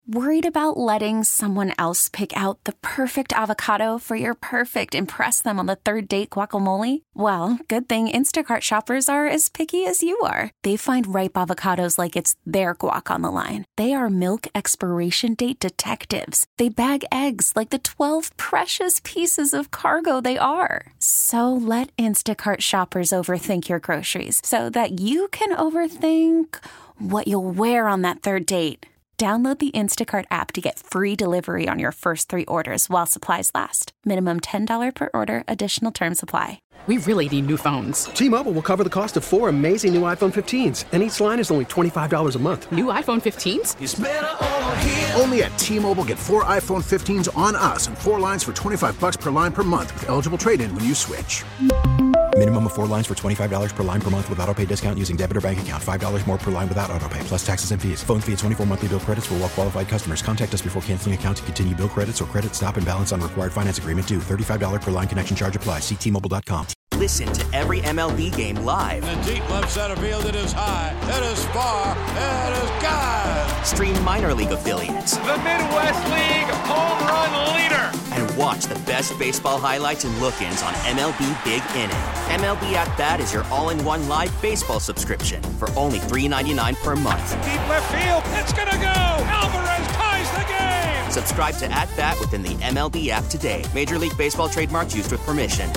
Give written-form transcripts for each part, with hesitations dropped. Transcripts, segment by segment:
Worried about letting someone else pick out the perfect avocado for your perfect impress them on the third date guacamole? Well, good thing Instacart shoppers are as picky as you are. They find ripe avocados like it's their guac on the line. They are milk expiration date detectives. They bag eggs like the 12 precious pieces of cargo they are. So let Instacart shoppers overthink your groceries so that you can overthink what you'll wear on that third date. Download the Instacart app to get free delivery on your first 3 orders while supplies last. Minimum $10 per order. Additional terms apply. We really need new phones. T-Mobile will cover the cost of 4 amazing new iPhone 15s, and each line is only $25 a month. New iPhone 15s? It's better over here. Only at T-Mobile, get 4 iPhone 15s on us and 4 lines for $25 per line per month with eligible trade-in when you switch. Minimum of 4 lines for $25 per line per month with autopay discount using debit or bank account. $5 more per line without autopay, plus taxes and fees. Phone fee at 24 monthly bill credits for well-qualified customers. Contact us before canceling account to continue bill credits or credit stop and balance on required finance agreement due. $35 per line connection charge applies. See T-Mobile.com. Listen to every MLB game live. In the deep left center field, it is high, it is far, it is gone. Stream minor league affiliates. The Midwest League home run leader. And watch the best baseball highlights and look-ins on MLB Big Inning. MLB At Bat is your all-in-one live baseball subscription for only $3.99 per month. Deep left field, it's gonna go. Alvarez ties the game. Subscribe to At Bat within the MLB app today. Major League Baseball trademarks used with permission.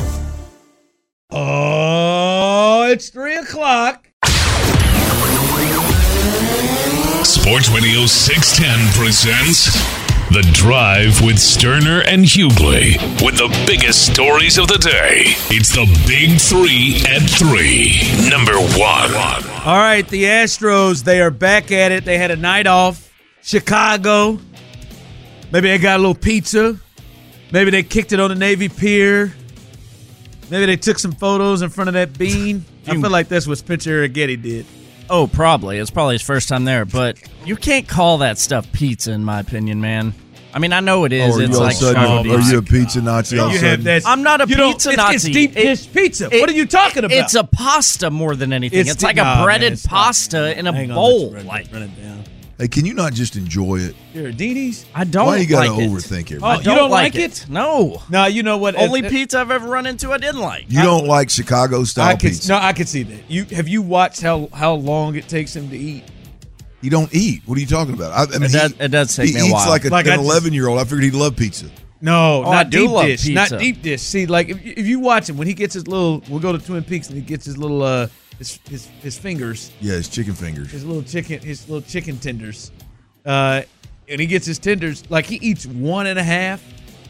Oh, it's 3 o'clock. Sports Radio 610 presents The Drive with Sterner and Hughley. With the biggest stories of the day, it's the Big 3 at 3. Number 1. All right, the Astros, they are back at it. They had a night off. Chicago. Maybe they got a little pizza. Maybe they kicked it on the Navy Pier. Maybe they took some photos in front of that bean. I feel like that's what Spencer Arrighetti did. Oh, probably. It's probably his first time there, but you can't call that stuff pizza, in my opinion, man. I mean, I know it is. It's like are you a pizza Nazi? I'm not a pizza Nazi. It's deep dish pizza. What are you talking about? It's a pasta more than anything. It's like a breaded pasta in a bowl. Run it down. Hey, can you not just enjoy it? Here, Dini's? I don't like it. Why you got to overthink it? Oh, you don't like it? No. No, you know what? Only pizza I've ever run into I didn't like. You don't like Chicago-style pizza? No, I can see that. Have you watched how long it takes him to eat? He don't eat. What are you talking about? It does take me a while. He eats like an 11-year-old. I figured he'd love pizza. No, not deep dish. Pizza. Not deep dish. See, like if you watch him when he gets his little, we'll go to Twin Peaks and he gets his little his fingers. Yeah, his chicken fingers. His little chicken tenders. And he gets his tenders, like he eats 1.5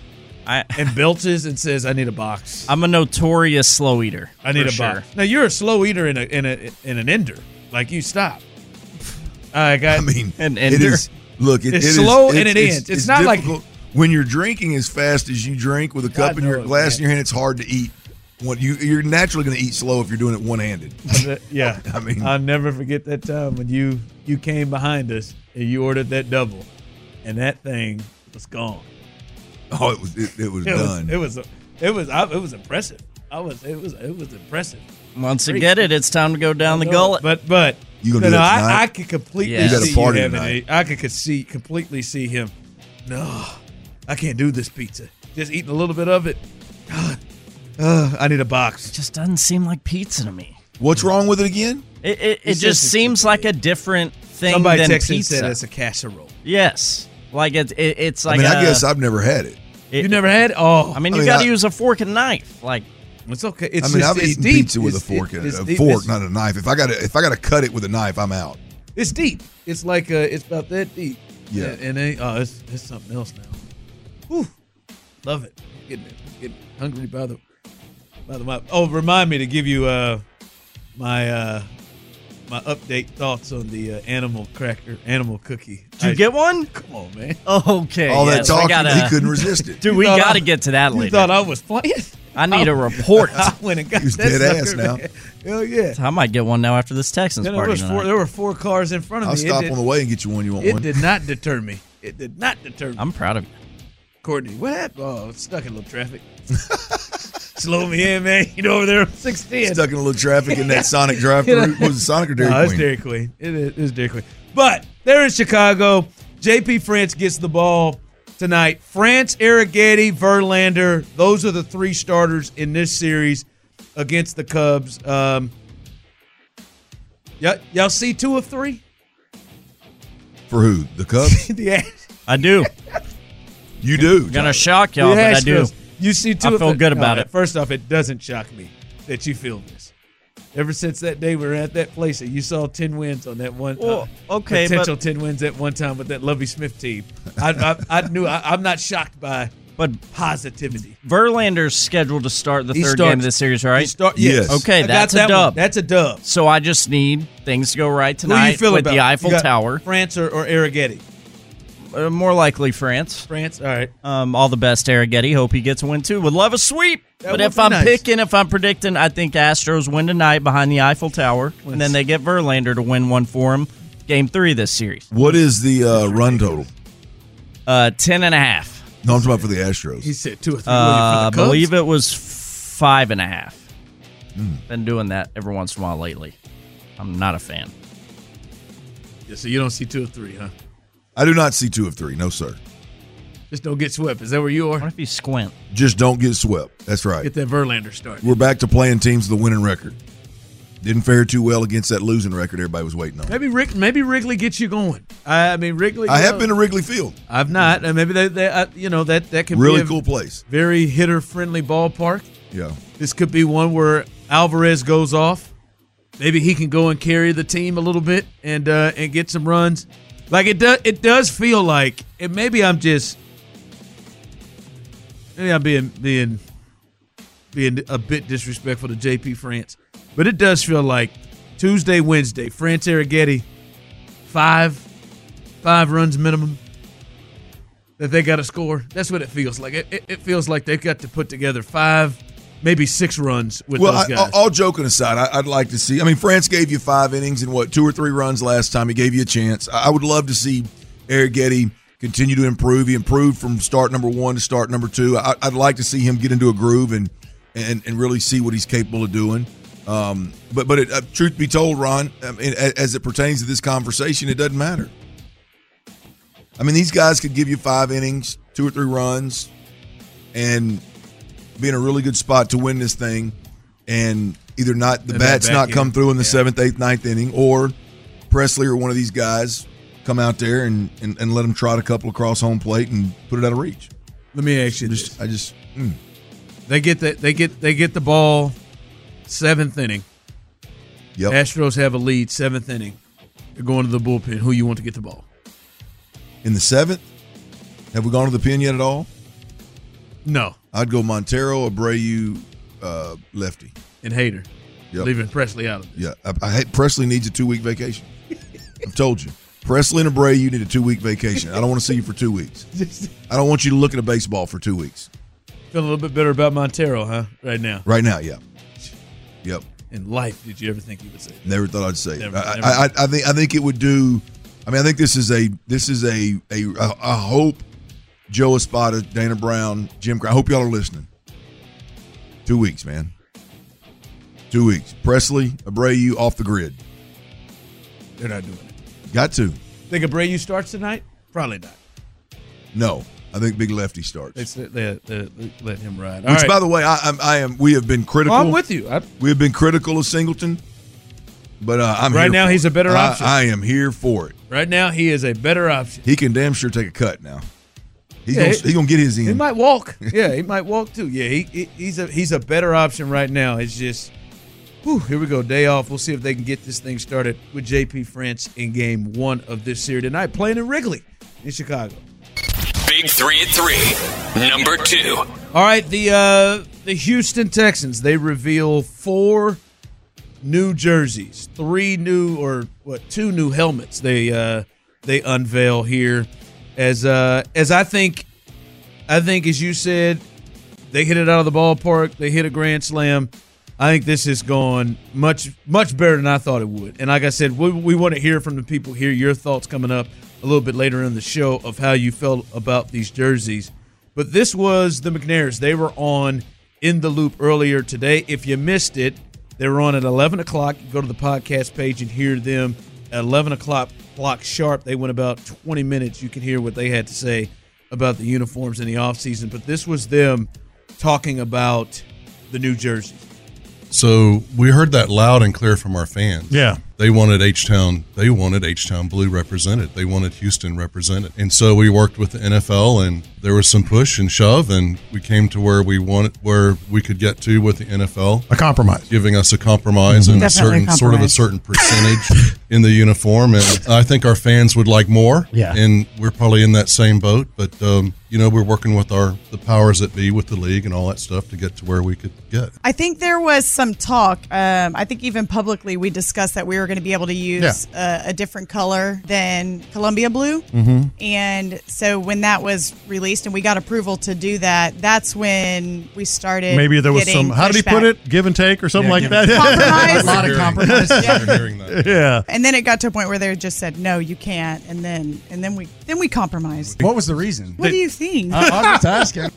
and belches and says, "I need a box." I'm a notorious slow eater. I need a box. Now you're a slow eater in an ender. Like you stop. An ender. It is. Look, it's slow and it ends. It's not difficult. When you're drinking as fast as you drink with a cup in your glass in your hand, it's hard to eat. You're naturally going to eat slow if you're doing it one-handed. Yeah, I'll never forget that time when you came behind us and you ordered that double, and that thing was gone. Oh, it was done. It was impressive. It was impressive. Once you get it, it's time to go down the gullet. But you gonna do that tonight? I could completely see you having it. I could completely see him. No, I can't do this pizza. Just eating a little bit of it. God. I need a box. It just doesn't seem like pizza to me. What's wrong with it again? It just seems like a different thing Somebody than texted pizza. and said it's a casserole. Yes. Like it's like I guess I've never had it. You never had it? Oh. I mean, you got to use a fork and knife. Like, it's okay. I've eaten pizza with a fork and a fork, not a knife. If I got to cut it with a knife, I'm out. It's deep. It's like it's about that deep. Yeah. And it's something else now. Whew. Love it. Getting hungry by the mouth. Oh, remind me to give you my update thoughts on the animal cookie. Did you get one? Come on, man. Okay. All that talking, he couldn't resist it. Dude, we got to get to that later. You thought I was playing? I need a report. I went and got He's that dead sucker, ass now. Man. Hell yeah. I might get one now after this Texans party tonight. There were 4 cars in front of I'll me. stop on the way and get you one. You want one? It did not deter me. I'm proud of you. Courtney, what happened? Oh, stuck in a little traffic. Slow me in, man. You know, over there on 610. Stuck in a little traffic in that Sonic drive-thru. Was it Sonic or Dairy Queen? It's Dairy Queen. It is Dairy Queen. But they're in Chicago. JP France gets the ball tonight. France, Arrighetti, Verlander, those are the three starters in this series against the Cubs. Y'all see 2 of 3? For who? The Cubs? Yeah. I do. You do. I'm going to shock y'all, but I do. You see 2 I of 3. feel good about it. First off, it doesn't shock me that you feel this. Ever since that day we were at that place, you saw 10 wins on that one. Potential 10 wins at one time with that Lovie Smith team. I knew I'm not shocked by positivity. Verlander's scheduled to start the third game of the series, right? Yes. Okay, that's a dub. That's a dub. So I just need things to go right tonight Who you feel with about? the Eiffel Tower. France or Arrighetti? More likely France. France, all right. All the best, Arrighetti. Hope he gets a win, too. Would love a sweep. But if I'm predicting, I think Astros win tonight behind the Eiffel Tower, and then they get Verlander to win one for them. Game 3 this series. What is the run total? 10.5. No, I'm talking about for the Astros. He said 2 or 3. I believe it was 5.5. Been doing that every once in a while lately. I'm not a fan. Yeah, so you don't see 2 or 3, huh? I do not see 2 of 3. No, sir. Just don't get swept. Is that where you are? What if you squint? Just don't get swept. That's right. Get that Verlander started. We're back to playing teams with a winning record. Didn't fare too well against that losing record everybody was waiting on. Maybe Wrigley gets you going. I mean, Wrigley. I have been to Wrigley Field. I've not. And maybe that can really be a cool place. Very hitter-friendly ballpark. Yeah. This could be one where Alvarez goes off. Maybe he can go and carry the team a little bit and get some runs. Like it does feel like, and maybe I'm being a bit disrespectful to JP France, but it does feel like Tuesday, Wednesday, France Arrighetti, five runs minimum that they got to score. That's what it feels like. It feels like they've got to put together 5, maybe 6 runs with those guys. All joking aside, I'd like to see. I mean, France gave you 5 innings and 2 or 3 runs last time. He gave you a chance. I would love to see Arrighetti continue to improve. He improved from start number 1 to start number 2. I'd like to see him get into a groove and really see what he's capable of doing. But truth be told, Ron, I mean, as it pertains to this conversation, it doesn't matter. I mean, these guys could give you 5 innings, 2 or 3 runs, and be in a really good spot to win this thing, and either not the bats not come through in the 7th, 8th, 9th inning, or Presley or one of these guys come out there and let them trot a couple across home plate and put it out of reach. Let me ask you this. They get the ball 7th inning. Yep. Astros have a lead 7th inning. They're going to the bullpen. Who you want to get the ball? In the 7th? Have we gone to the pen yet at all? No. I'd go Montero, Abreu, lefty. And Hader. Yep. Leaving Presley out of this. Yeah. Presley needs a 2-week vacation. I've told you. Presley and Abreu need a 2-week vacation. I don't want to see you for 2 weeks. I don't want you to look at a baseball for 2 weeks. Feeling a little bit better about Montero, huh? Right now. Right now, yeah. Yep. In life, did you ever think you would say that? Never thought I'd say it. I think it would do. I mean, I think this is a hope. Joe Espada, Dana Brown, Jim Crow. I hope y'all are listening. 2 weeks, man. 2 weeks. Presley, Abreu off the grid. They're not doing it. Got to. Think Abreu starts tonight? Probably not. No, I think Big Lefty starts. They let him ride. Which, by the way, we have been critical. I'm with you. We have been critical of Singleton, but I'm right here now. For he's it. a better option. I am here for it. Right now, he is a better option. He can damn sure take a cut now. He's gonna get his in. He might walk. Yeah, he might walk too. Yeah, he's a better option right now. It's just, here we go. Day off. We'll see if they can get this thing started with JP France in Game 1 of this series tonight, playing in Wrigley in Chicago. Big 3 at 3, number 2. All right, the Houston Texans, they reveal 4 new jerseys, 2 new helmets they unveil here. As I think as you said, they hit it out of the ballpark. They hit a grand slam. I think this is going much better than I thought it would. And like I said, we want to hear from the people here. Your thoughts coming up a little bit later in the show of how you felt about these jerseys. But this was the McNairs. They were on In the Loop earlier today. If you missed it, they were on at 11 o'clock. You go to the podcast page and hear them at 11 o'clock o'clock sharp. They went about 20 minutes. You can hear what they had to say about the uniforms in the offseason. But this was them talking about the new jerseys. So we heard that loud and clear from our fans. Yeah. They wanted H-Town Blue represented. They wanted Houston represented. And so we worked with the NFL, and there was some push and shove, and we came to where we could get to with the NFL. A compromise. Giving us a compromise and a certain percentage in the uniform. And I think our fans would like more. Yeah. And we're probably in that same boat. But, we're working with the powers that be with the league and all that stuff to get to where we could get. I think there was some talk. I think even publicly we discussed that we were going to be able to use a different color than Columbia blue. Mm-hmm. And so when that was released and we got approval to do that, that's when we started. Maybe there was some, how did he put it? Give and take or something like that? Compromise. A lot of compromise. Yeah. And then it got to a point where they just said, no, you can't. And then we compromised. What was the reason? What do you think? I was just asking.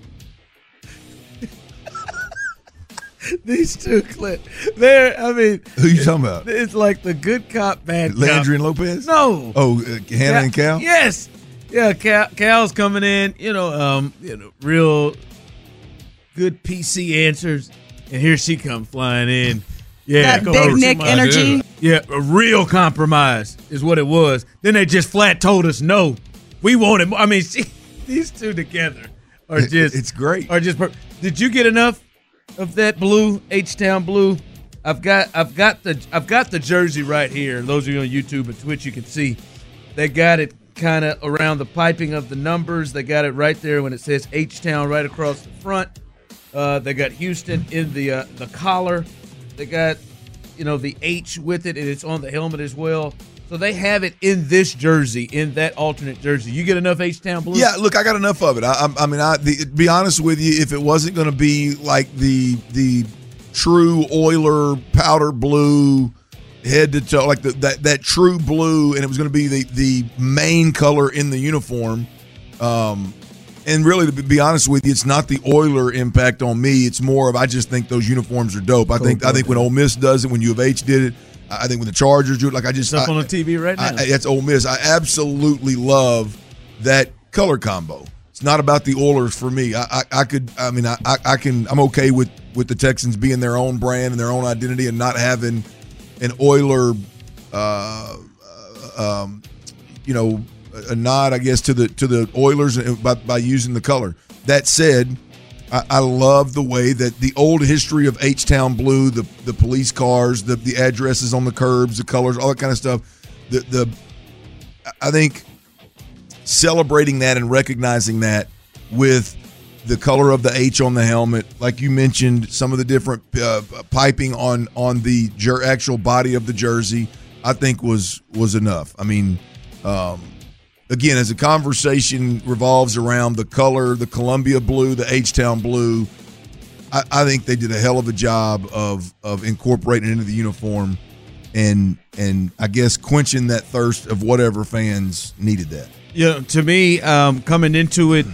These two clips. Who you talking about? It's like the good cop, bad cop. Landry and Lopez? No. Oh, Hannah and Cal? Yes. Yeah, Cal's coming in, real good PC answers. And here she come flying in. Yeah. That big Nick energy. Yeah, a real compromise is what it was. Then they just flat told us, no, we wanted more. These two together are just. It's great. Did you get enough of that blue, H-Town blue? I've got the jersey right here. Those of you on YouTube and Twitch, you can see they got it kind of around the piping of the numbers. They got it right there when it says H-Town right across the front. They got Houston in the collar. They got the H with it, and it's on the helmet as well. So they have it in this jersey, in that alternate jersey. You get enough H-Town blue? Yeah, look, I got enough of it. To be honest with you, if it wasn't going to be like the true Oiler powder blue head to toe, like that true blue, and it was going to be the main color in the uniform. And really, to be honest with you, it's not the Oiler impact on me. It's more of I just think those uniforms are dope. I think when Ole Miss does it, when U of H did it, I think when the Chargers do it, like it's up on the TV right now. That's Ole Miss. I absolutely love that color combo. It's not about the Oilers for me. I'm okay with the Texans being their own brand and their own identity and not having an Oiler, a nod, I guess, to the Oilers by using the color. That said, I love the way that the old history of H-Town blue, the police cars, the addresses on the curbs, the colors, all that kind of stuff. I think celebrating that and recognizing that with the color of the H on the helmet, like you mentioned, some of the different piping on the actual body of the jersey, I think was enough. Again, as the conversation revolves around the color, the Columbia blue, the H-Town blue, I think they did a hell of a job of incorporating it into the uniform and I guess quenching that thirst of whatever fans needed that. Yeah, to me, coming into it,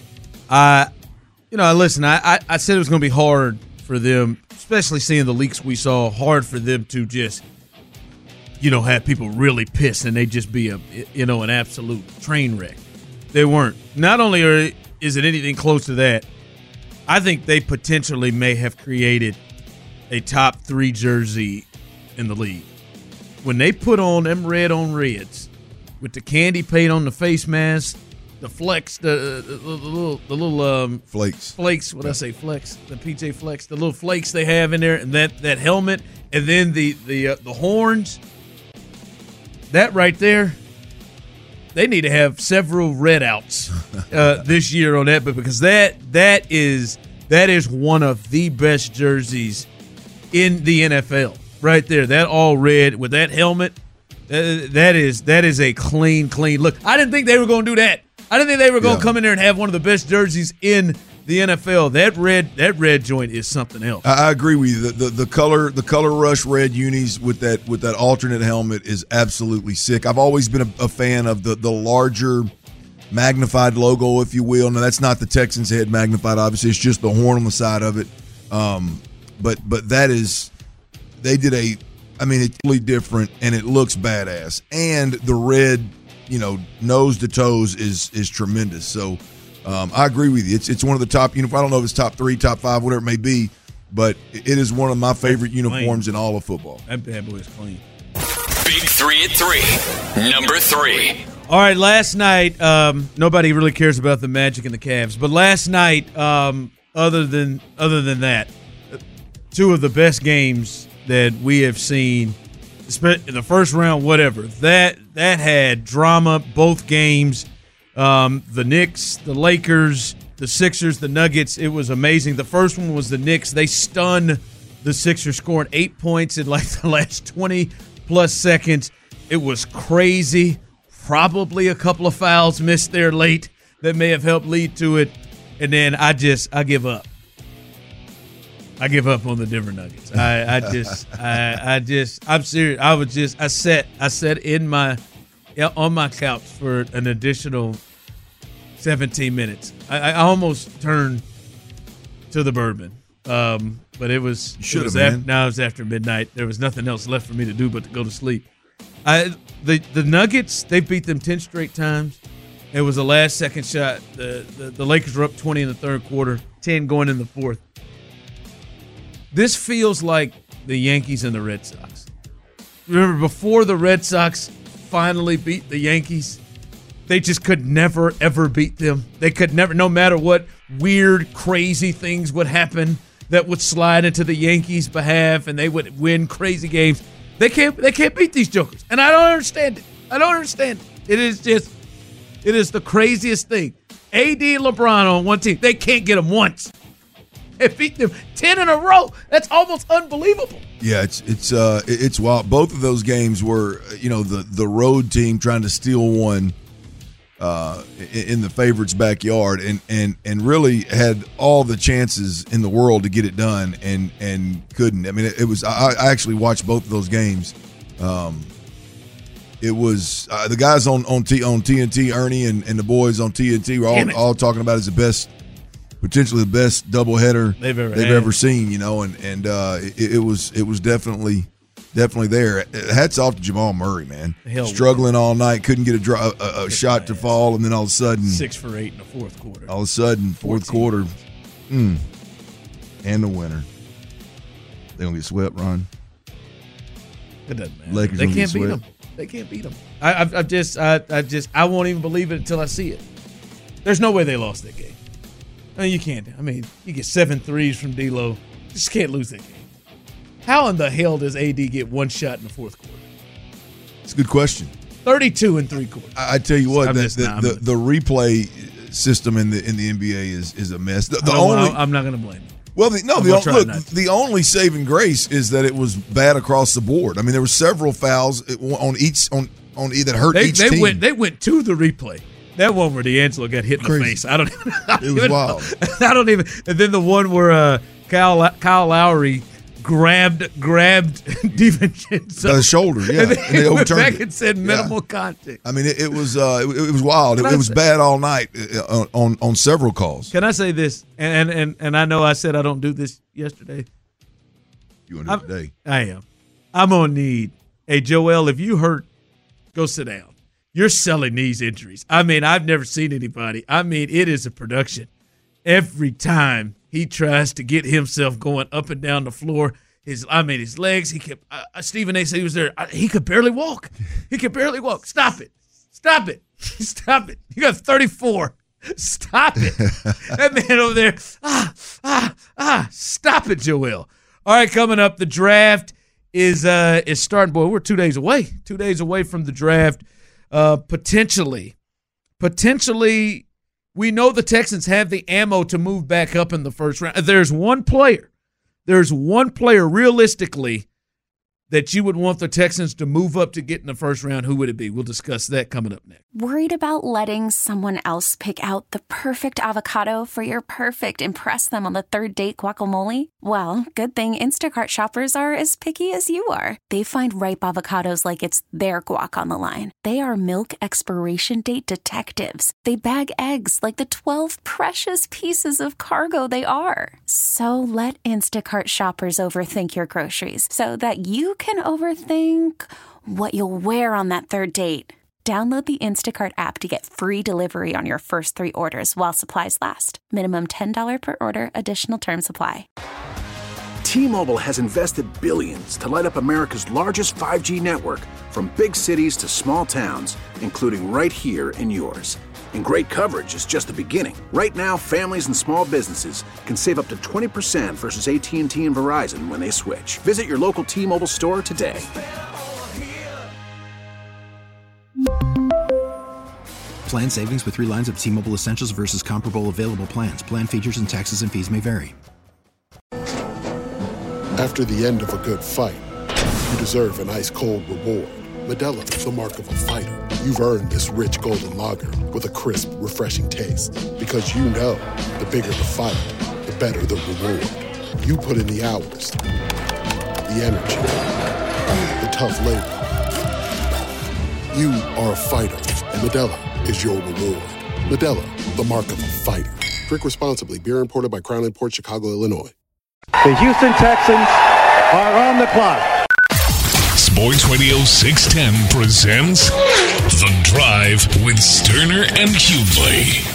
listen, I said it was going to be hard for them, especially seeing the leaks we saw, hard for them to just have people really pissed and they just be an absolute train wreck. They weren't. Not only is it anything close to that, I think they potentially may have created a top 3 jersey in the league. When they put on them red on reds with the candy paint on the face mask, the flex, the little flakes. What I say, flex? The PJ Flex, the little flakes they have in there, and that helmet, and then the horns. That right there, they need to have several red outs this year on that, but because that is one of the best jerseys in the NFL right there. That all red with that helmet, that is a clean look. I didn't think they were going to do that. I didn't think they were going to come in there and have one of the best jerseys in the NFL. That red joint is something else. I agree with you. The color rush red unis with that alternate helmet is absolutely sick. I've always been a fan of the larger magnified logo, if you will. Now that's not the Texans head magnified, obviously. It's just the horn on the side of it. But that is, they did I mean, it's really different, and it looks badass. And the red, nose to toes is tremendous. So I agree with you. It's one of the top uniforms. I don't know if it's top 3, top 5, whatever it may be, but it is one of my favorite uniforms in all of football. That bad boy is clean. Big 3 at 3. Number 3. All right, last night, nobody really cares about the Magic and the Cavs, but last night, other than that, two of the best games that we have seen in the first round, whatever, that had drama, both games. The Knicks, the Lakers, the Sixers, the Nuggets, it was amazing. The first one was the Knicks. They stunned the Sixers, scoring 8 points in like the last 20-plus seconds. It was crazy. Probably a couple of fouls missed there late that may have helped lead to it. And then I give up. I give up on the Denver Nuggets. I'm serious. I sat on my couch for an additional 17 minutes. I almost turned to the bourbon. But it was after midnight. There was nothing else left for me to do but to go to sleep. The Nuggets, they beat them 10 straight times. It was a last-second shot. The Lakers were up 20 in the third quarter, 10 going in the fourth. This feels like the Yankees and the Red Sox. Remember, before the Red Sox finally beat the Yankees, they just could never, ever beat them. They could never, no matter what weird, crazy things would happen that would slide into the Yankees' behalf, and they would win crazy games. They can't beat these jokers, and I don't understand it. It is the craziest thing. AD and LeBron on one team, they can't get them once. They beat them 10 in a row. That's almost unbelievable. Yeah, it's wild. Both of those games were, the road team trying to steal one in the favorite's backyard, and really had all the chances in the world to get it done, and couldn't. I mean, it was. I actually watched both of those games. It was the guys on TNT, Ernie and the boys on TNT were all talking about it as the best. Potentially the best doubleheader they've ever seen, and it was definitely there. Hats off to Jamal Murray, man. Struggling all night, couldn't get a shot to fall, and then all of a sudden 6 for 8 in the fourth quarter. All of a sudden, fourth quarter, and the winner. They gonna get swept, Ron. It doesn't matter. Lakers they can't beat them. They can't beat them. I won't even believe it until I see it. There's no way they lost that game. I mean, you can't. I mean, you get 7 threes from D'Lo. Just can't lose that game. How in the hell does AD get one shot in the fourth quarter? It's a good question. 32 in 3 quarters. I tell you what, the replay system in the NBA is a mess. I'm not going to blame you. Well, the only saving grace is that it was bad across the board. I mean, there were several fouls on each that hurt each team. They went to the replay. That one where D'Angelo got hit in the face. It was wild. I don't even. And then the one where Kyle Lowry grabbed DiVincenzo by the shoulder, yeah, and they overturned back and said minimal contact. I mean, it was wild. It was bad all night on several calls. Can I say this? And I know I said I don't do this yesterday. You want to do it today? I am. I'm gonna need. Hey, Joel, if you hurt, go sit down. You're selling these injuries. I mean, I've never seen anybody. I mean, it is a production. Every time he tries to get himself going up and down the floor, his legs, he kept Stephen A. said he was there. He could barely walk. Stop it. You got 34. Stop it. That man over there. Stop it, Joel. All right, coming up, the draft is starting. Boy, we're 2 days away. 2 days away from the draft. Potentially, we know the Texans have the ammo to move back up in the first round. There's one player realistically that you would want the Texans to move up to get in the first round. Who would it be? We'll discuss that coming up next. Worried about letting someone else pick out the perfect avocado for your perfect impress them on the third date guacamole? Well, good thing Instacart shoppers are as picky as you are. They find ripe avocados like it's their guac on the line. They are milk expiration date detectives. They bag eggs like the 12 precious pieces of cargo they are. So let Instacart shoppers overthink your groceries so that you you can overthink what you'll wear on that third date. Download the Instacart app to get free delivery on your first 3 orders while supplies last. Minimum $10 per order. Additional terms apply. T-Mobile has invested billions to light up America's largest 5G network, from big cities to small towns, including right here in yours. And great coverage is just the beginning. Right now, families and small businesses can save up to 20% versus AT&T and Verizon when they switch. Visit your local T-Mobile store today. Plan savings with 3 lines of T-Mobile Essentials versus comparable available plans. Plan features and taxes and fees may vary. After the end of a good fight, you deserve an ice-cold reward. Modelo is the mark of a fighter. You've earned this rich golden lager with a crisp, refreshing taste. Because you know, the bigger the fight, the better the reward. You put in the hours, the energy, the tough labor. You are a fighter, and Modelo is your reward. Modelo, the mark of a fighter. Drink responsibly. Beer imported by Crown Imports, Chicago, Illinois. The Houston Texans are on the clock. Sports Radio 610 presents The Drive with Sterner and Hughley.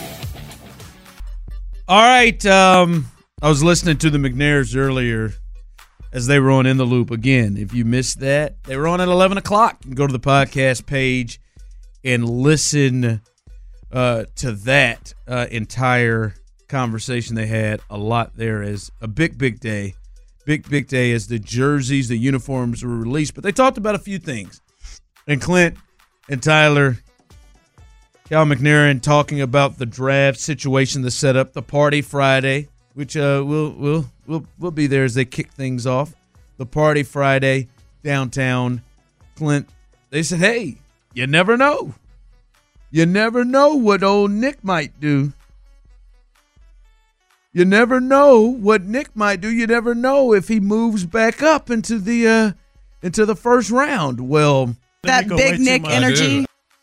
All right. I was listening to the McNairs earlier as they were on In the Loop. Again, if you missed that, they were on at 11 o'clock. You can go to the podcast page and listen to that entire conversation they had. A lot there is a big day. Big day as the jerseys, the uniforms were released. But they talked about a few things. And Clint and Tyler, Cal McNairy talking about the draft situation, the setup, the party Friday, which we'll be there as they kick things off. The party Friday downtown. Clint, they said, hey, you never know. You never know what old Nick might do. You never know what Nick might do. You never know if he moves back up into the first round. Well, that big Nick energy.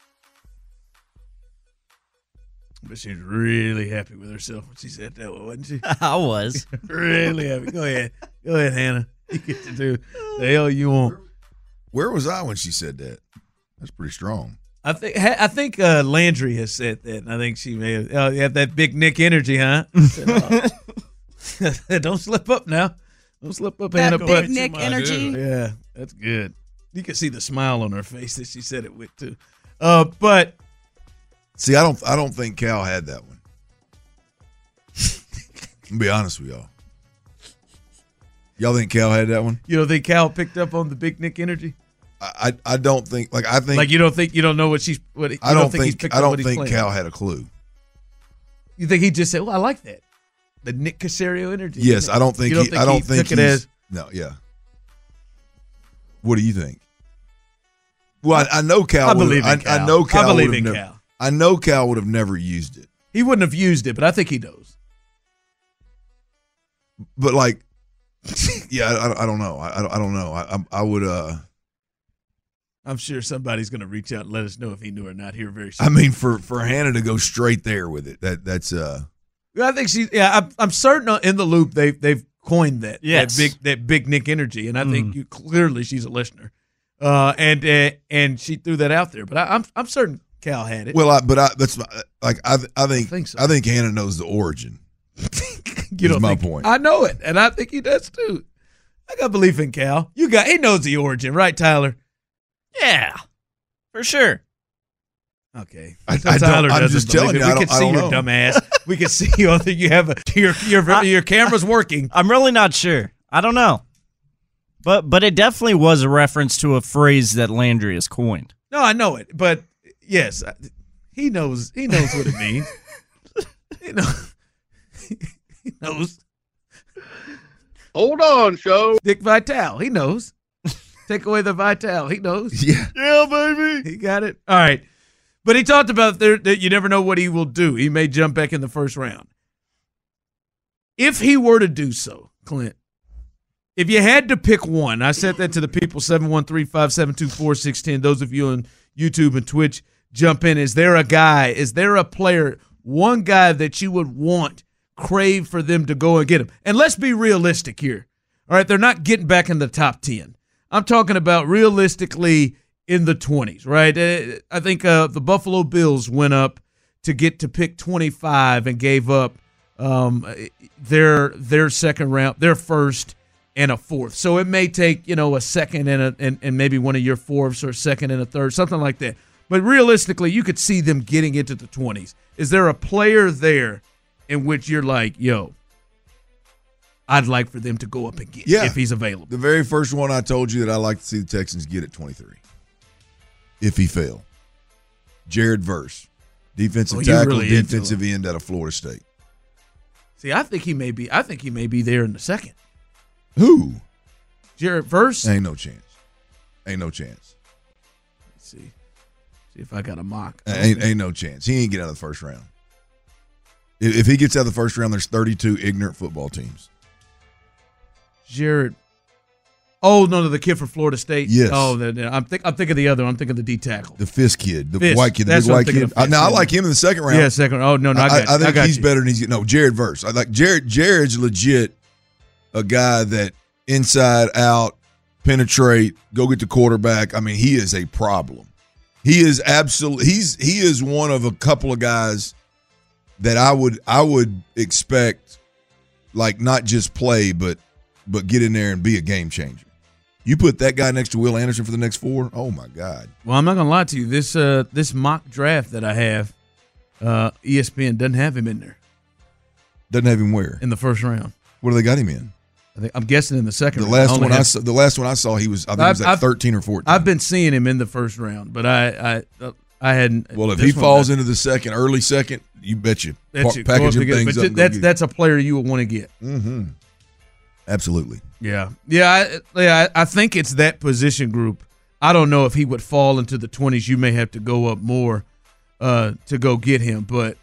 But she's really happy with herself when she said that one, wasn't she? I was. Really happy. Go ahead, Hannah. You get to do the hell you want. Where was I when she said that? That's pretty strong. I think Landry has said that, and I think she may have that big Nick energy, huh? Don't slip up now. Don't slip up, Hannah. That big Nick energy. Yeah, that's good. You can see the smile on her face that she said it with too. But see, I don't think Cal had that one. I'll be honest with y'all. Y'all think Cal had that one? You don't think Cal picked up on the big Nick energy? I don't think I think you don't know what she's what I don't think Cal had a clue. You think he just said, "Well, I like that." The Nick Caserio energy. Yes, I don't think he took it as no, yeah. What do you think? Well, I know Cal. I believe in Cal. I know Cal. I believe in Cal. I know Cal would have never used it. He wouldn't have used it, but I think he knows. But like, yeah, I don't know. I don't know. I would. I'm sure somebody's going to reach out and let us know if he knew or not here very soon. I mean, for Hannah to go straight there with it, that's. I think she. Yeah, I'm certain in the loop they've coined that. Yes. That big Nick energy, and I think clearly she's a listener, and she threw that out there. But I'm certain Cal had it. Well, I think so. I think Hannah knows the origin. That's my point. I know it, and I think he does too. I got belief in Cal. He knows the origin, right, Tyler? Yeah, for sure. Okay. Tyler I'm just telling you. We can see your dumbass. We can see you. You have your camera's working. I'm really not sure. I don't know. But it definitely was a reference to a phrase that Landry has coined. No, I know it, but yes, he knows. He knows what it means. He knows. Hold on, show. Dick Vitale. He knows. Take away the Vitale. He knows. Yeah, baby. He got it. All right. But he talked about that you never know what he will do. He may jump back in the first round. If he were to do so, Clint, if you had to pick one, I said that to the people, 713-572-4610. Those of you on YouTube and Twitch, jump in. Is there a guy, is there a player, one guy that you would crave for them to go and get him? And let's be realistic here. All right, they're not getting back in the top 10. I'm talking about realistically in the 20s, right? I think the Buffalo Bills went up to get to pick 25 and gave up their second round, their first and a fourth. So it may take, a second and maybe one of your fourths or a second and a third, something like that. But realistically, you could see them getting into the 20s. Is there a player there in which you're like, I'd like for them to go up and get if he's available? The very first one I told you that I'd like to see the Texans get at 23. If he fell. Jared Verse, defensive tackle, really defensive end out of Florida State. See, I think he may be there in the second. Who? Jared Verse? Ain't no chance. Let's see if I got a mock. Ain't no chance. He ain't get out of the first round. If he gets out of the first round, there's 32 ignorant football teams. Jared. Oh, no, the kid from Florida State. Yes. Oh, I'm thinking the other one. I'm thinking the D tackle. The Fisk kid, the white kid, the big white kid. I like him in the second round. Yeah, second. Oh, no, I think he's better than he's. No, Jared Verse. I like Jared. Jared's legit a guy that inside out, penetrate, go get the quarterback. I mean, he is a problem. He is absolutely. He is one of a couple of guys that I would expect, like, not just play, but get in there and be a game changer. You put that guy next to Will Anderson for the next 4, oh my God. Well, I'm not gonna lie to you. This mock draft that I have, ESPN doesn't have him in there. Doesn't have him where? In the first round. What do they got him in? I'm guessing in the second round. The last one I saw, he was 13 or 14. I've been seeing him in the first round, but I hadn't. Well, if he falls into the early second, you bet you package him things up. That's a player you would want to get. Mm-hmm. Absolutely. Yeah. I think it's that position group. I don't know if he would fall into the 20s. You may have to go up more to go get him, but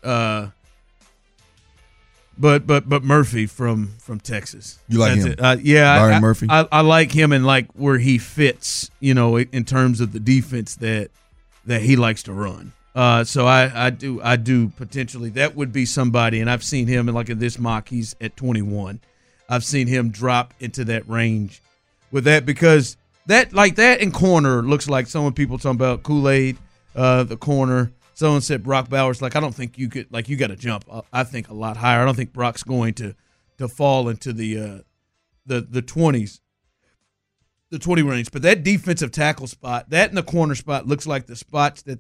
Murphy from Texas. You like him? Byron Murphy. I like him and like where he fits. In terms of the defense that he likes to run. So I do potentially. That would be somebody, and I've seen him in this mock. He's at 21. I've seen him drop into that range with that because that in corner looks like some people talking about Kool-Aid, the corner. Someone said Brock Bowers. I don't think you could. You got to jump. I think a lot higher. I don't think Brock's going to fall into the 20s, the 20 range. But that defensive tackle spot, that and the corner spot, looks like the spots that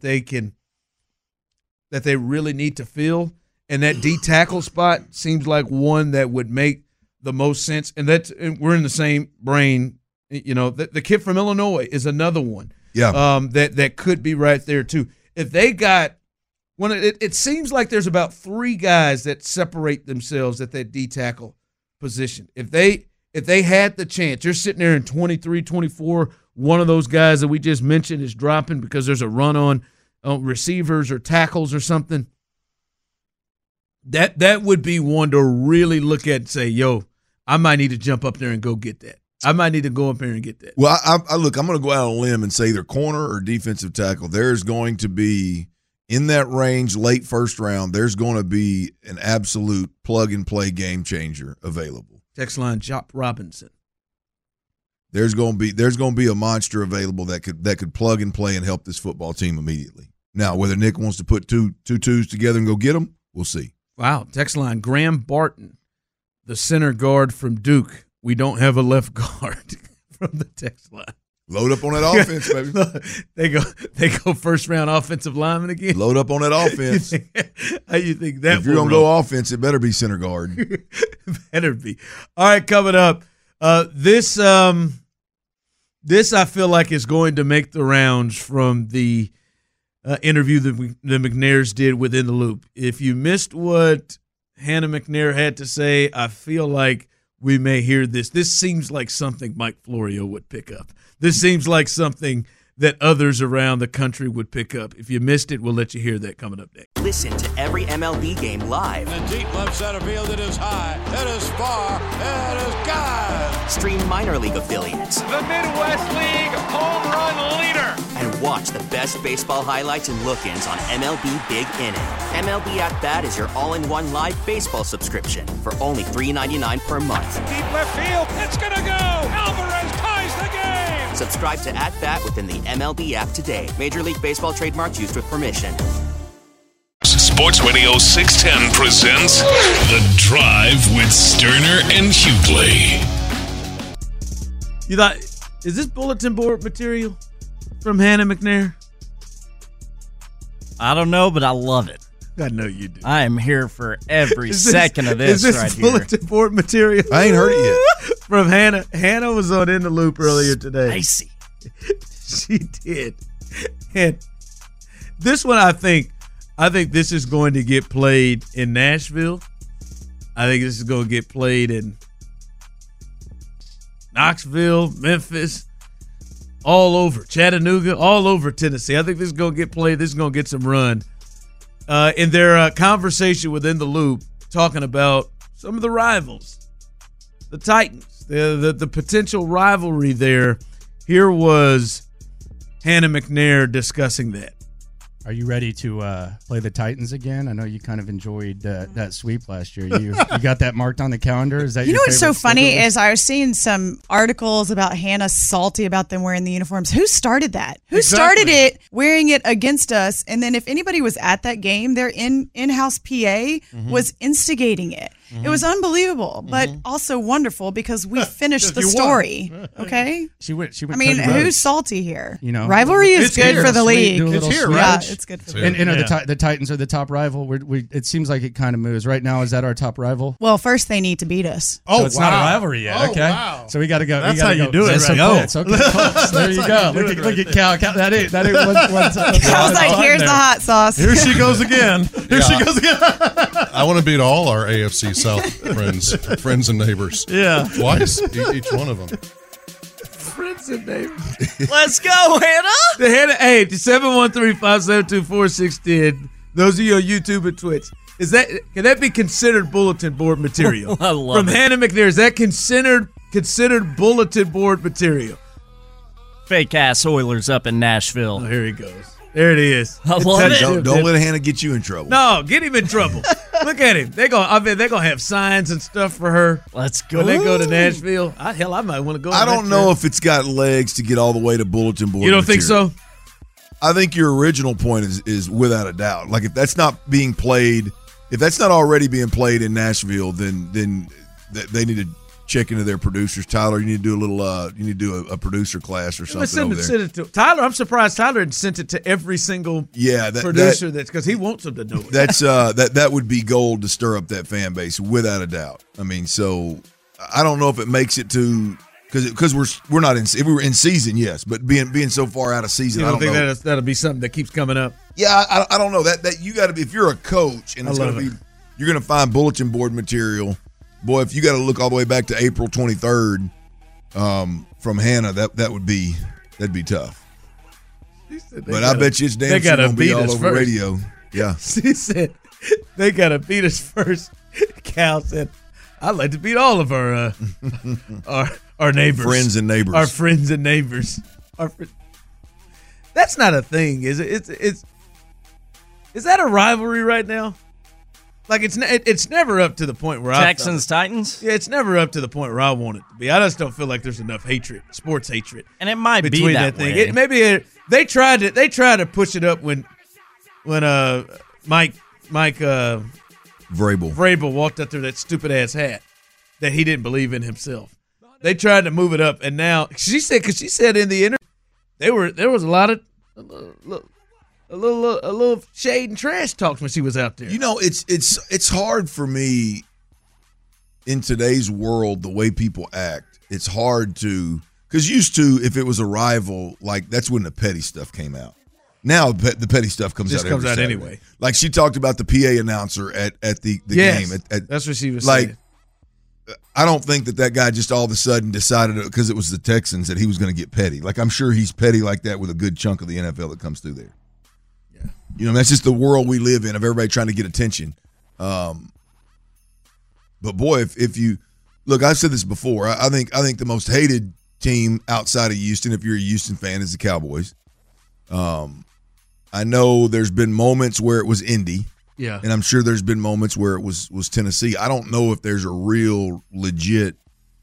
they really need to fill. And that D tackle spot seems like one that would make the most sense, and we're in the same brain. The kid from Illinois is another one. Yeah. That could be right there too. If they got one, it seems like there's about 3 guys that separate themselves at that D tackle position. If they had the chance, you're sitting there in 23, 24. One of those guys that we just mentioned is dropping because there's a run on receivers or tackles or something. That would be one to really look at and say, yo, I might need to jump up there and go get that. I might need to go up there and get that. Well, I'm going to go out on a limb and say either corner or defensive tackle. There's going to be, in that range, late first round, there's going to be an absolute plug-and-play game changer available. Text line, Jop Robinson. There's going to be a monster available that could plug and play and help this football team immediately. Now, whether Nick wants to put two twos together and go get them, we'll see. Wow. Text line, Graham Barton, the center guard from Duke. We don't have a left guard from the text line. Load up on that offense, baby. They go first round offensive lineman again. Load up on that offense. How you think that? If you're gonna go offense, it better be center guard. Better be. All right, coming up. This I feel like is going to make the rounds from the interview that the McNairs did within the Loop. If you missed what Hannah McNair had to say, I feel like we may hear this. This seems like something Mike Florio would pick up. This seems like something that others around the country would pick up. If you missed it, we'll let you hear that coming up next. Listen to every MLB game live. In the deep left center field, it is high, it is far, it is gone. Stream minor league affiliates. The Midwest League home run leader. And watch the best baseball highlights and look-ins on MLB Big Inning. MLB At Bat is your all-in-one live baseball subscription for only $3.99 per month. Deep left field, it's gonna go. Alvarez ties the game. Subscribe to @Bat within the MLB app today. Major League Baseball trademarks used with permission. Sports Radio 610 presents The Drive with Sterner and Hughley. You thought, is this bulletin board material from Hannah McNair? I don't know, but I love it. I know you do. I am here for every second of this right here. Is this bulletin board material? I ain't heard it yet. From Hannah. Hannah was on In the Loop earlier today. Spicy. She did. And this one, I think this is going to get played in Nashville. I think this is going to get played in Knoxville, Memphis, all over Chattanooga, all over Tennessee. I think this is going to get played. This is going to get some run. In their conversation within the Loop, talking about some of the rivals, the Titans, the potential rivalry there. Here was Hannah McNair discussing that. Are you ready to play the Titans again? I know you kind of enjoyed that sweep last year. You got that marked on the calendar? Is that you know what's so funny is I was seeing some articles about Hannah salty about them wearing the uniforms. Who started that? Who started it wearing it against us? And then if anybody was at that game, their in-house PA was instigating it. It was unbelievable, but also wonderful because we finished the story. Okay, she went. I mean, who's salty here? You know, rivalry is good for the league. It's here, right? Yeah, it's good for the league. And the Titans are the top rival. It seems like it kind of moves right now. Is that our top rival? Well, first they need to beat us. Oh, so it's not a rivalry yet. Okay, wow. So we got to go. That's how you do it. Right? Okay, there you go. Look at Cal. That ain't one. I was like, here's the hot sauce. Here she goes again. She goes again. I want to beat all our AFC South friends and neighbors. Yeah. Twice, each one of them. Friends and neighbors. Let's go, Hannah. The Hannah, hey, 713-572-4610. Those of you on YouTube and Twitch. Can that be considered bulletin board material? I love From it. Hannah McNair, is that considered bulletin board material? Fake ass Oilers up in Nashville. Oh, here he goes. There it is. I love it. Don't let Hannah get you in trouble. No, get him in trouble. Look at him. They're gonna have signs and stuff for her. Let's go. When they go to Nashville. I might want to go. I don't know if it's got legs to get all the way to bulletin board. You don't material. think so? I think your original point is without a doubt. Like if that's not being played, if that's not already being played in Nashville, then they need to check into their producers. Tyler, you need to do a producer class or something over there. Send it to Tyler. I'm surprised Tyler had sent it to every single producer that's because he wants them to know it. That's that would be gold to stir up that fan base without a doubt. I mean, so I don't know if it makes it to because we're not in. If we were in season, yes, but being so far out of season, You don't think know. that'll be something that keeps coming up? Yeah, I don't know that you got to be if you're a coach and you're going to find bulletin board material. Boy, if you got to look all the way back to April 23rd from Hannah, that'd be tough. But I bet you it's damn sure going to be all over radio. Yeah. She said they got to beat us first. Cal said, "I'd like to beat all of our neighbors, friends and neighbors, our friends and neighbors." That's not a thing, is it? Is that a rivalry right now? Like it's never up to the point where Texans Titans. Yeah, it's never up to the point where I want it to be. I just don't feel like there's enough hatred, sports hatred, and it might between be that thing. way. Maybe they tried to push it up when Mike Vrabel walked up there with that stupid ass hat that he didn't believe in himself. They tried to move it up, and now she said in the interview there was a lot of. A little shade and trash talks when she was out there. You know, it's hard for me in today's world, the way people act. It's hard to because used to if it was a rival, like that's when the petty stuff came out. Now the petty stuff comes out anyway. Like she talked about the PA announcer at the game. That's what she was like. saying. I don't think that guy just all of a sudden decided because it was the Texans that he was going to get petty. Like I'm sure he's petty like that with a good chunk of the NFL that comes through there. You know, that's just the world we live in of everybody trying to get attention. But boy, if you look, I've said this before. I think the most hated team outside of Houston, if you're a Houston fan, is the Cowboys. I know there's been moments where it was Indy. Yeah. And I'm sure there's been moments where it was Tennessee. I don't know if there's a real legit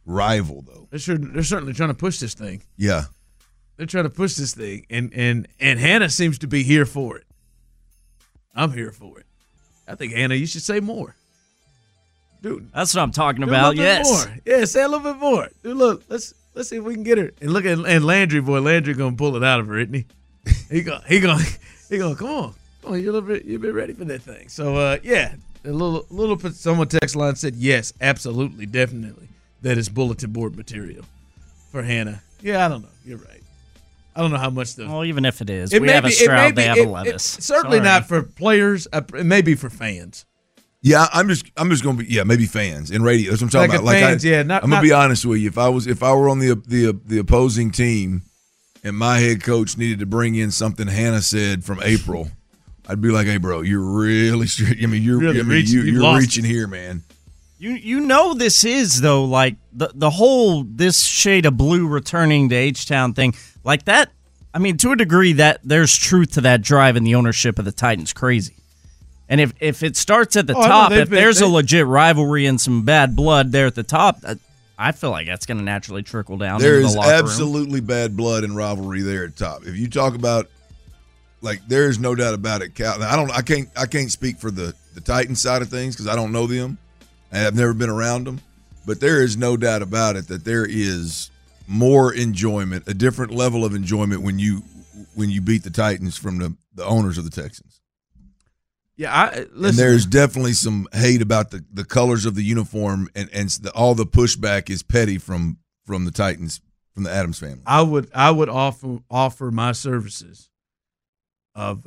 rival, though. They're certainly trying to push this thing. Yeah. They're trying to push this thing, and Hannah seems to be here for it. I'm here for it. I think, Hannah, you should say more. Dude, that's what I'm talking about. Yes. More. Yeah, say a little bit more. Dude, look, let's see if we can get her. And look at Landry, boy. Landry gonna pull it out of her, isn't he? He gonna come on. You've been ready for that thing. So yeah, a little bit. Someone text line said yes, absolutely, definitely. That is bulletin board material for Hannah. Yeah, I don't know. You're right. I don't know how much the. Well, even if it is, we have a Stroud, they have a Levis. Certainly not for players. It may be for fans. Yeah, I'm just going to be maybe fans in radio. That's what I'm talking about. Fans, I'm going to be honest with you. If I were on the opposing team, and my head coach needed to bring in something Hannah said from April, I'd be like, "Hey, bro, you're really strict. I mean, you're reaching here, man." You know this is though, like the whole this shade of blue returning to H-Town thing, like that. I mean, to a degree, that there's truth to that drive and the ownership of the Titans crazy. And if it starts at the top, if there's a legit rivalry and some bad blood there at the top, I feel like that's going to naturally trickle down. There into is the locker absolutely room. Bad blood and rivalry there at the top. If you talk about, like, there is no doubt about it. Cal, I can't speak for the Titans side of things because I don't know them. I've never been around them, but there is no doubt about it that there is more enjoyment, a different level of enjoyment when you beat the Titans from the owners of the Texans. Yeah, listen. And there's definitely some hate about the colors of the uniform, and all the pushback is petty from the Titans, from the Adams family. I would offer my services of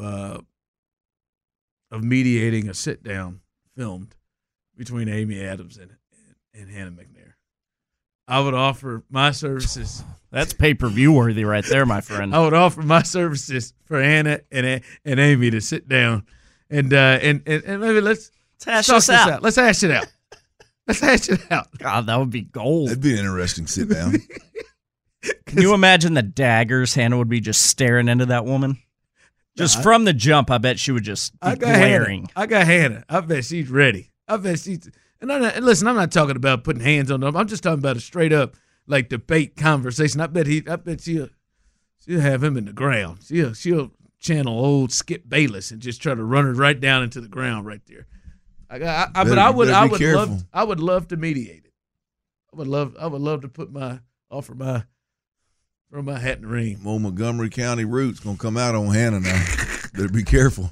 mediating a sit down filmed between Amy Adams and Hannah McNair. I would offer my services. That's pay-per-view worthy right there, my friend. I would offer my services for Hannah and Amy to sit down. And maybe let's hash this out. Let's hash it out. Let's hash it out. God, that would be gold. That'd be an interesting sit down. Can you imagine the daggers Hannah would be just staring into that woman? Just from the jump, I bet she would just be glaring. I got Hannah. I bet she's ready. I bet she's. And listen, I'm not talking about putting hands on them. I'm just talking about a straight up like debate conversation. I bet she'll have him in the ground. She'll channel old Skip Bayless and just try to run her right down into the ground right there. But I would love to mediate it. I would love to offer my hat in the ring. Old Montgomery County roots gonna come out on Hannah now. Better be careful.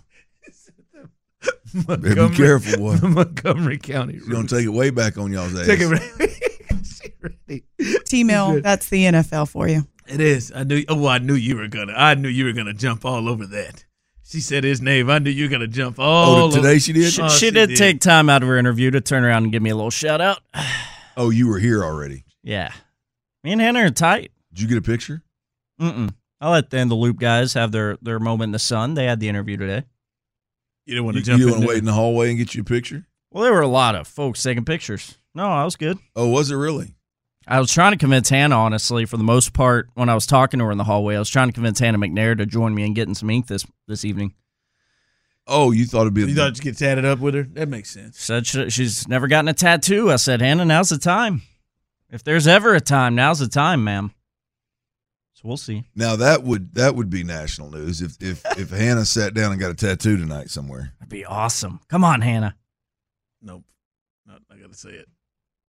Better be careful, boy. Montgomery County roots. She's gonna take it way back on y'all's ass. Take it ready. T-Mill, that's the NFL for you. It is. I knew you were gonna jump all over that. She said his name. I knew you were gonna jump all over. Today she did? She did take time out of her interview to turn around and give me a little shout out. Oh, you were here already? Yeah. Me and Hannah are tight. Did you get a picture? I'll let the Loop guys have their moment in the sun. They had the interview today. You didn't want to jump in. You didn't want to wait in the hallway and get you a picture? Well, there were a lot of folks taking pictures. No, I was good. Oh, was it really? I was trying to convince Hannah, honestly, for the most part, when I was talking to her in the hallway. I was trying to convince Hannah McNair to join me in getting some ink this evening. Oh, you thought it'd be... You thought you'd get tatted up with her? That makes sense. Said she's never gotten a tattoo. I said, Hannah, now's the time. If there's ever a time, now's the time, ma'am. So we'll see. Now, that would be national news if Hannah sat down and got a tattoo tonight somewhere. That'd be awesome. Come on, Hannah. Nope. Not I got to say it.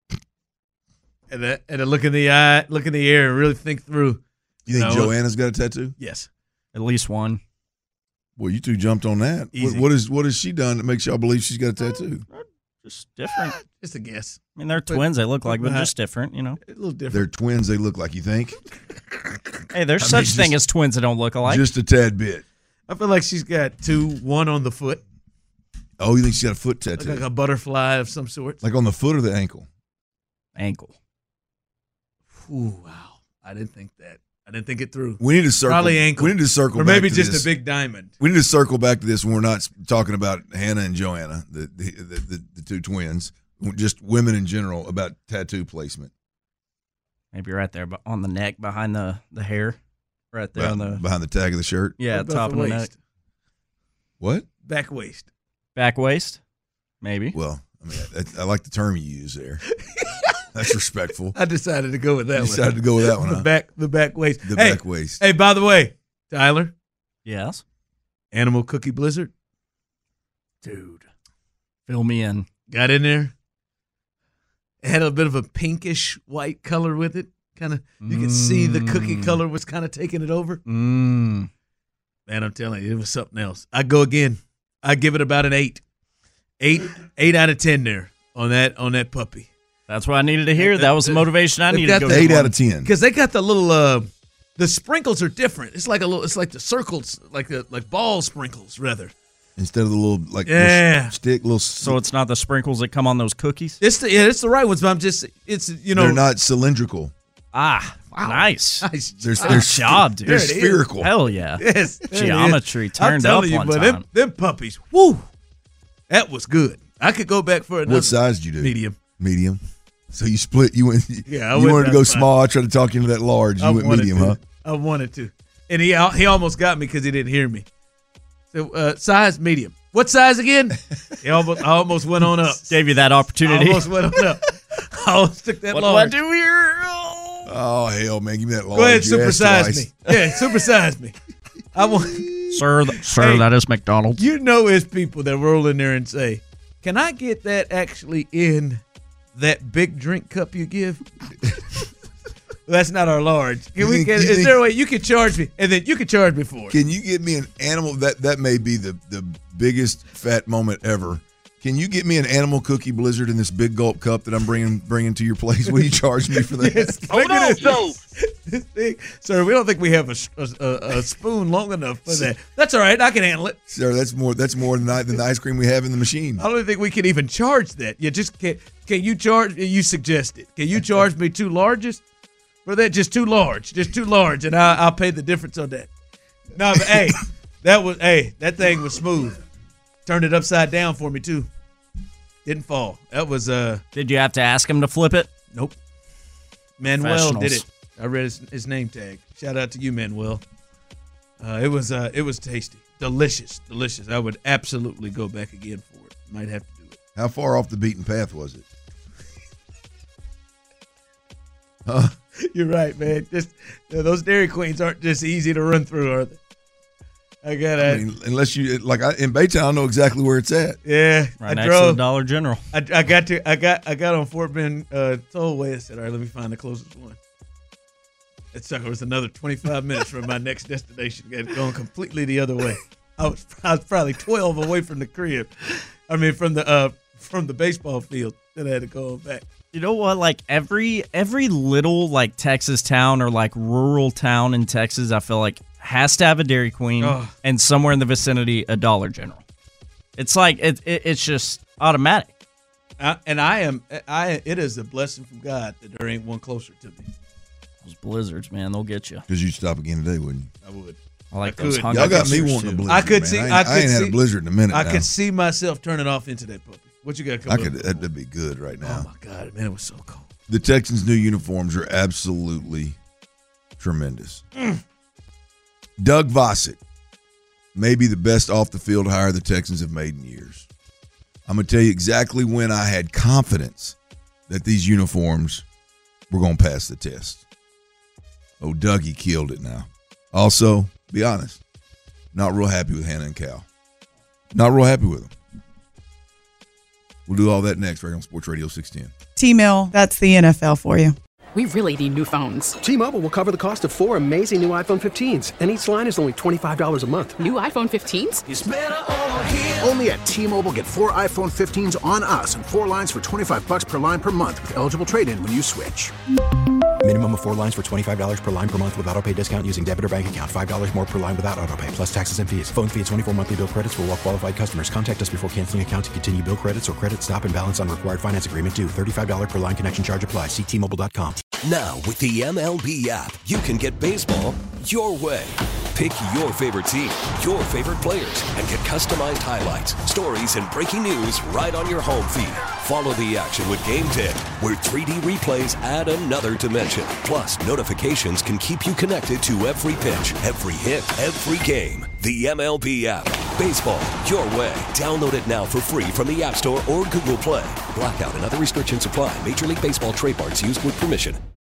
And a look in the eye, look in the air, and really think through. You think Joanna's got a tattoo? Yes. At least one. Well, you two jumped on that. What has she done that makes y'all believe she's got a tattoo? Just different. Just a guess. I mean, they're twins. They look like, but just different, you know. A little different. They're twins. They look like, you think? Hey, there's such thing as twins that don't look alike. Just a tad bit. I feel like she's got one on the foot. Oh, you think she's got a foot tattoo? Like a butterfly of some sort. Like on the foot or the ankle? Ankle. Ooh, wow. I didn't think that. I didn't think it through. We need to circle. Probably ankle. We need to circle or back maybe to just this. A big diamond. We need to circle back to this when we're not talking about Hannah and Joanna, the two twins, just women in general, about tattoo placement. Maybe right there on the neck, behind the hair. Right there behind the tag of the shirt. Yeah, top of the neck. What? Back waist. Back waist? Maybe. Well, I mean, I like the term you use there. That's respectful. I decided to go with that one. Decided to go with that one, huh? The back waist. The back waist. Hey, by the way, Tyler. Yes? Animal Cookie Blizzard. Dude. Fill me in. Got in there. It had a bit of a pinkish white color with it. Kind of, you could see the cookie color was kind of taking it over. Man, I'm telling you, it was something else. I go again. I give it about an 8. 8 out of 10 there on that puppy. That's what I needed to hear. That was the motivation I needed to go. 8 out of 10 because they got the little the sprinkles are different. It's like the circles, like ball sprinkles rather. Instead of the little little stick, little. So it's not the sprinkles that come on those cookies. It's the right ones, but they're not cylindrical. Ah, wow. Nice. They're job, dude. They're spherical. Hell yeah. Yes. Geometry turned up one time. Them puppies, woo, that was good. I could go back for another. What size did you do? Medium. So you split. You went. Yeah, you wanted to go small. I tried to talk you into that large. You went medium, huh? I wanted to, and he almost got me because he didn't hear me. So size medium. What size again? I almost went on up. Gave you that opportunity. I almost went on up. I almost took that large. What do I do here? Oh hell, man! Give me that large. Go ahead, supersize me. Yeah, supersize me. I want, sir. That is McDonald's. You know, it's people that roll in there and say, "Can I get that actually in that big drink cup you give?" That's not our large. Is there a way you can charge me, and then you can charge me for it? Can you get me an animal? That may be the biggest fat moment ever. Can you get me an Animal Cookie Blizzard in this big gulp cup that I'm bringing to your place? Will you charge me for that? This thing, sir, we don't think we have a spoon long enough for that. That's all right. I can handle it. Sir, that's more than the ice cream we have in the machine. I don't think we can even charge that. You just can't. Can you charge? You suggest it. Can you charge me 2 larges for that? Just 2 large, and I'll pay the difference on that. No, but hey, that thing was smooth. Turned it upside down for me too. Didn't fall. That was Did you have to ask him to flip it? Nope. Manuel did it. I read his name tag. Shout out to you, Manuel. It was tasty, delicious. I would absolutely go back again for it. Might have to do it. How far off the beaten path was it? You're right, man. Just those Dairy Queens aren't just easy to run through, are they? Unless you in Baytown, I know exactly where it's at. Yeah, right next to the Dollar General. I got on Fort Bend Tollway. I said, all right, let me find the closest one. That sucker was another 25 minutes from my next destination. Going completely the other way. I was probably 12 away from the crib. I mean, from the baseball field that I had to go back. You know what? Like every little like Texas town or like rural town in Texas, I feel like has to have a Dairy Queen and somewhere in the vicinity a Dollar General. It's like it's just automatic. It is a blessing from God that there ain't one closer to me. Those blizzards, man, they'll get you. Because you'd stop again today, wouldn't you? I would. I like those. Y'all got me wanting a blizzard. I could see. I ain't had a blizzard in a minute. I could see myself turning off into that puppy. What you got coming? That'd be good right now. Oh my God, man, it was so cold. The Texans' new uniforms are absolutely tremendous. Doug Vossick may be the best off-the-field hire the Texans have made in years. I'm going to tell you exactly when I had confidence that these uniforms were going to pass the test. Oh, Dougie killed it now. Also, be honest, not real happy with Hannah and Cal. Not real happy with them. We'll do all that next right on Sports Radio 610. T-Mill, that's the NFL for you. We really need new phones. T-Mobile will cover the cost of 4 amazing new iPhone 15s, and each line is only $25 a month. New iPhone 15s? It's better over here. Only at T-Mobile, get 4 iPhone 15s on us and 4 lines for $25 per line per month with eligible trade-in when you switch. Minimum of 4 lines for $25 per line per month with autopay discount using debit or bank account. $5 more per line without autopay, plus taxes and fees. Phone fee at 24 monthly bill credits for well-qualified customers. Contact us before canceling account to continue bill credits or credit stop and balance on required finance agreement due. $35 per line connection charge applies. See T-Mobile.com. Now, with the MLB app, you can get baseball your way. Pick your favorite team, your favorite players, and get customized highlights, stories, and breaking news right on your home feed. Follow the action with Game 10, where 3D replays add another dimension. Plus, notifications can keep you connected to every pitch, every hit, every game. the MLB app. Baseball, your way. Download it now for free from the App Store or Google Play. Blackout and other restrictions apply. Major League Baseball trademarks used with permission.